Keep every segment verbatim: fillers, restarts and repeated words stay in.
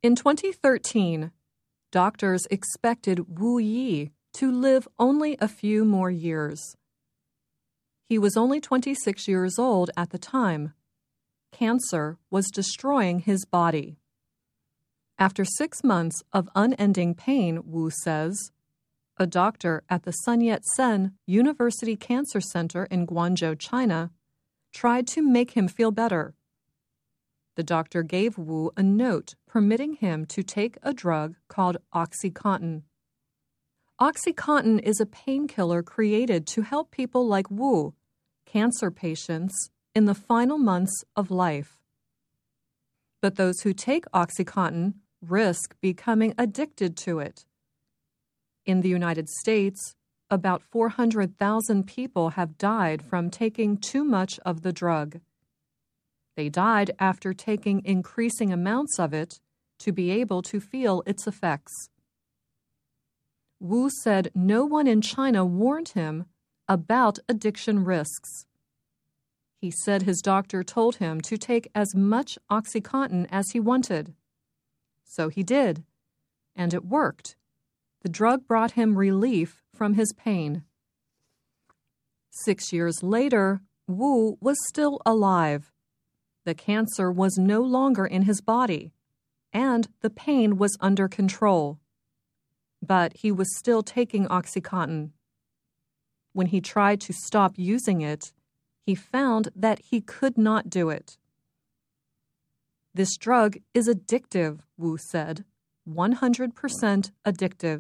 In twenty thirteen, doctors expected Wu Yi to live only a few more years. He was only twenty-six years old at the time. Cancer was destroying his body. After six months of unending pain, Wu says, a doctor at the Sun Yat-sen University Cancer Center in Guangzhou, China, tried to make him feel better. The doctor gave Wu a note permitting him to take a drug called OxyContin. OxyContin is a painkiller created to help people like Wu, cancer patients, in the final months of life. But those who take OxyContin risk becoming addicted to it. In the United States, about four hundred thousand people have died from taking too much of the drug. They died after taking increasing amounts of it to be able to feel its effects. Wu said no one in China warned him about addiction risks. He said his doctor told him to take as much OxyContin as he wanted. So he did, and it worked. The drug brought him relief from his pain. Six years later, Wu was still alive. The cancer was no longer in his body, and the pain was under control. But he was still taking OxyContin. When he tried to stop using it, he found that he could not do it. This drug is addictive, Wu said, one hundred percent addictive.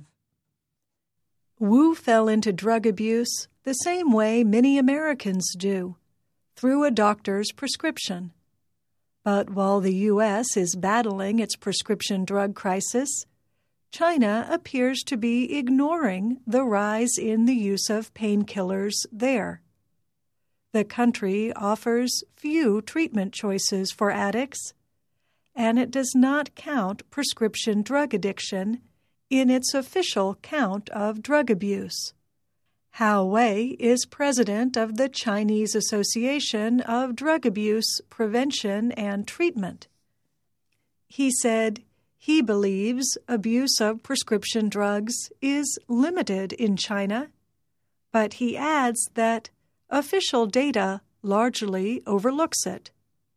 Wu fell into drug abuse the same way many Americans do, through a doctor's prescription. But while the U S is battling its prescription drug crisis, China appears to be ignoring the rise in the use of painkillers there. The country offers few treatment choices for addicts, and it does not count prescription drug addiction in its official count of drug abuse. Hao Wei is president of the Chinese Association of Drug Abuse Prevention and Treatment. He said he believes abuse of prescription drugs is limited in China, but he adds that official data largely overlooks it.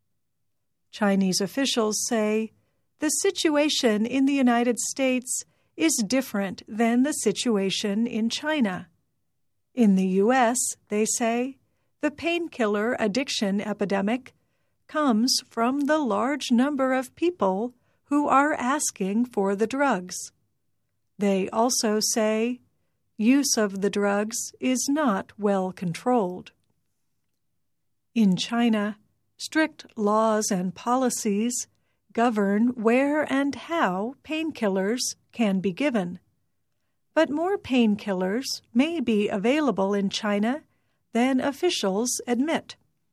Chinese officials say the situation in the United States is different than the situation in China. In the U S, they say, the painkiller addiction epidemic comes from the large number of people who are asking for the drugs. They also say use of the drugs is not well controlled. In China, strict laws and policies govern where and how painkillers can be given. But more painkillers may be available in China than officials admit.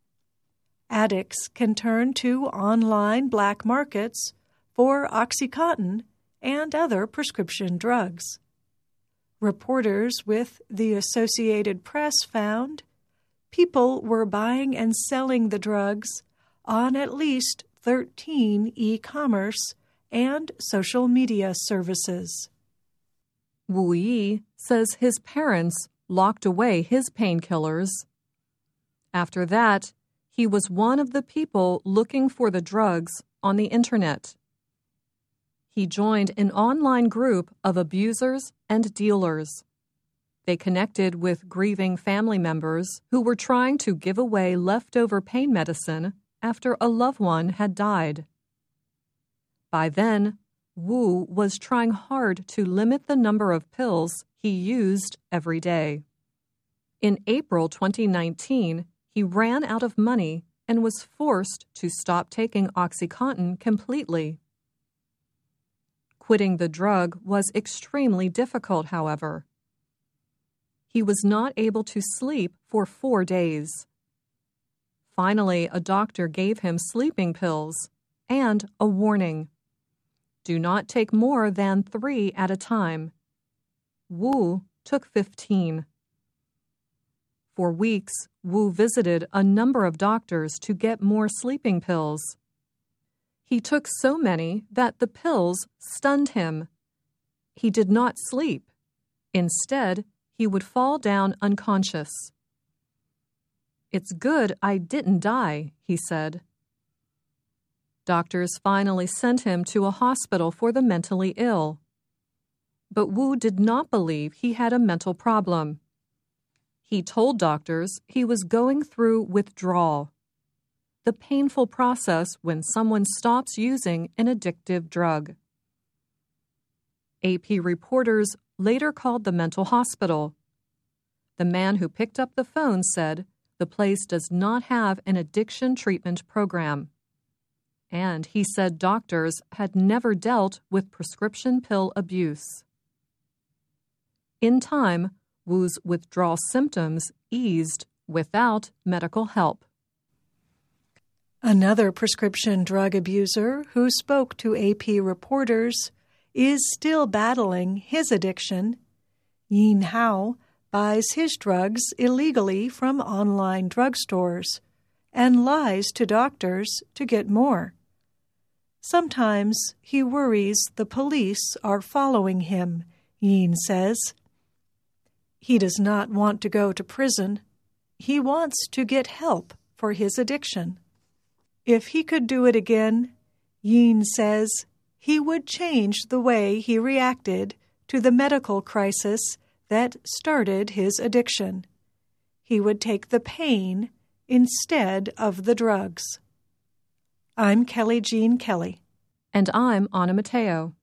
Addicts can turn to online black markets for OxyContin and other prescription drugs. Reporters with the Associated Press found people were buying and selling the drugs on at least thirteen e-commerce and social media services. Wu Yi says his parents locked away his painkillers. After that, he was one of the people looking for the drugs on the internet. He joined an online group of abusers and dealers. They connected with grieving family members who were trying to give away leftover pain medicine after a loved one had died. By then, Wu was trying hard to limit the number of pills he used every day. In April twenty nineteen, he ran out of money and was forced to stop taking OxyContin completely. Quitting the drug was extremely difficult, however. He was not able to sleep for four days. Finally, a doctor gave him sleeping pills and a warning. Do not take more than three at a time. Wu took fifteen. For weeks, Wu visited a number of doctors to get more sleeping pills. He took so many that the pills stunned him. He did not sleep. Instead, he would fall down unconscious. "It's good I didn't die," he said. Doctors finally sent him to a hospital for the mentally ill. But Wu did not believe he had a mental problem. He told doctors he was going through withdrawal, the painful process when someone stops using an addictive drug. A P reporters later called the mental hospital. The man who picked up the phone said the place does not have an addiction treatment program. And he said doctors had never dealt with prescription pill abuse. In time, Wu's withdrawal symptoms eased without medical help. Another prescription drug abuser who spoke to A P reporters is still battling his addiction. Yin Hao buys his drugs illegally from online drugstores and lies to doctors to get more. Sometimes he worries the police are following him, Yin says. He does not want to go to prison. He wants to get help for his addiction. If he could do it again, Yin says he would change the way he reacted to the medical crisis that started his addiction. He would take the pain instead of the drugs. I'm Kelly Jean Kelly. And I'm Anna Matteo.